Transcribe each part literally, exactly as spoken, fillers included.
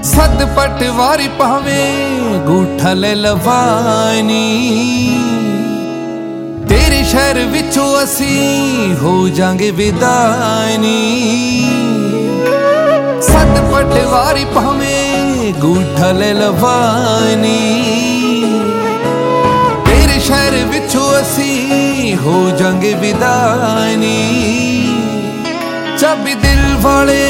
सद पटवारी पावे गूठा ले लवानी, तेरे शहर विचों असी हो जांगे विदानी। सद पटवारी पावे गूठा ले लवानी, तेरे शहर विचों असी हो जांगे विदानी। चाबी दिल वाले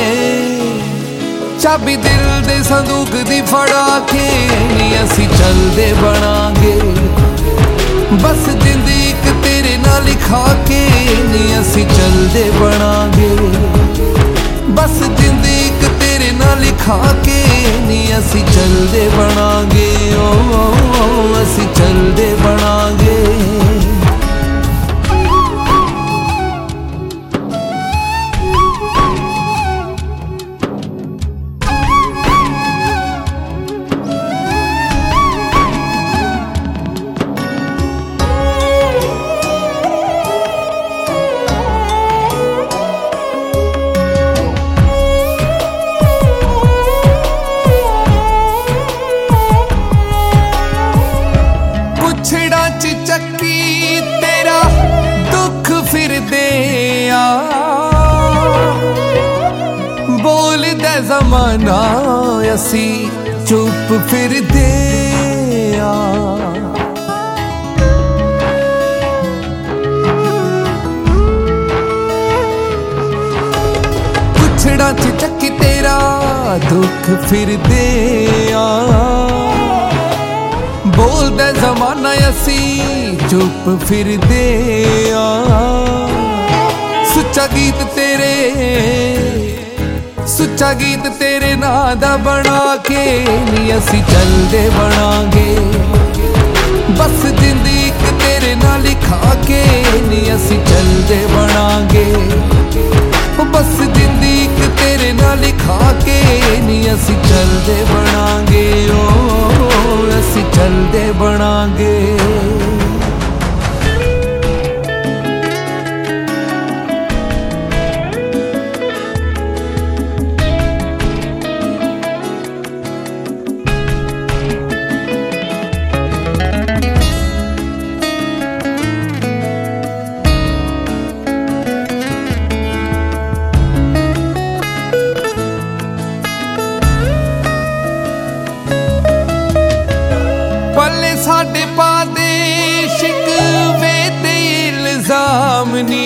चाबी दिल दे संदूक दी फड़ा के नी असी चलदे बनांगे, बस जिंदगी तेरे नाल लिखा के नी असी चलदे बनांगे। बस जिंदगी तेरे नाल लिखा के नी असी चलदे बनांगे, ओ, ओ, ओ असी चलदे बनांगे। चक्की तेरा दुख फिर दे आ, बोल दे ज़माना असी चुप फिर दे आ। कुछड़ा च चक्की तेरा दुख फिर दे आ, बोल दे ज़माना असी चुप फिर दे आ। सुच्चा गीत तेरे सुच्चा गीत तेरे नां दा बना के नी असी चलदे बनांगे, बस जिंदगी तेरे नाल लिखा के नी असी चलदे बनांगे। बस जिंदगी तेरे नाल लिखा के नी असी चलदे बनांगे, ओ असी चलदे बनांगे। पल्ले साडे पादे शिकवे ते इल्जाम नी,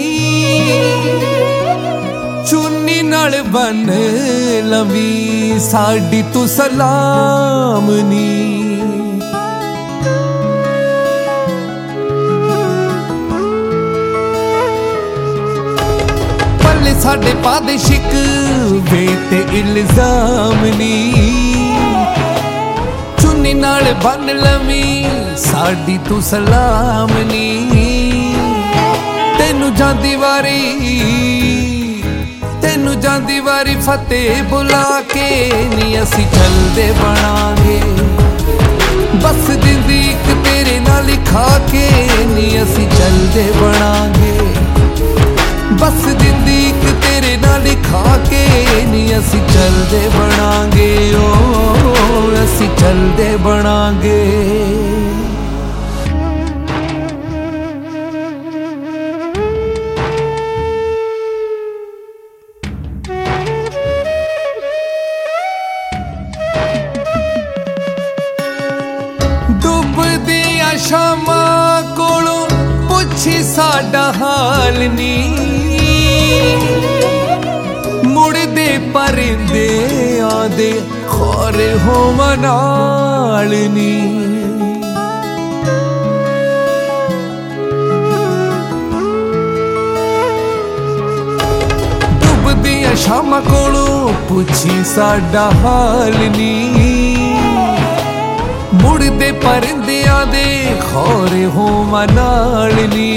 चुन्नी नाल बन लवी साडी तू सलाम नी। पल्ले साडे पादे शिकवे ते इल्जाम नी, चुन्नी नाल बन लवी साडी तू सलाम नी। तेनू जांदी वारी तेनू जांदी वारी फतेह बुला के नी असी चलदे बनांगे, बस जिंदगी तेरे नाल लिखा के नी असी चलदे बनांगे। बस जिंदगी तेरे नाल लिखा के नी असी चलदे बनांगे, ओ असी चलदे बनांगे। डुबदियां शामां कोलों पुछी साडा हाल नी, मुड़दे परिंदे आंदे खौरे होवन नाल नी। डुबदियां शामां कोलों पुछी साडा हाल नी, मुड़दे परिंदियां दे खौरे होवन नाल नी।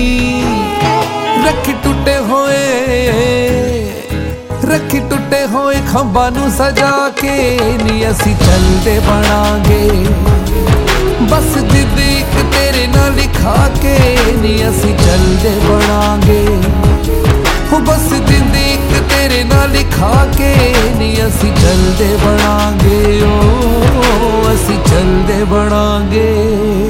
रखी टुटे होए रखी टुटे होए खंबा नू सजा के नी असी चलदे बनांगे, बस जिंदगी तेरे नाल लिखा के नी असी चलदे बनांगे। बस जिंदगी तेरे नाल लिखा के ਨੀ ਅਸੀਂ ਚੱਲਦੇ ਬਣਾਂਗੇ, ਓ ਅਸੀਂ ਚੱਲਦੇ ਬਣਾਂਗੇ।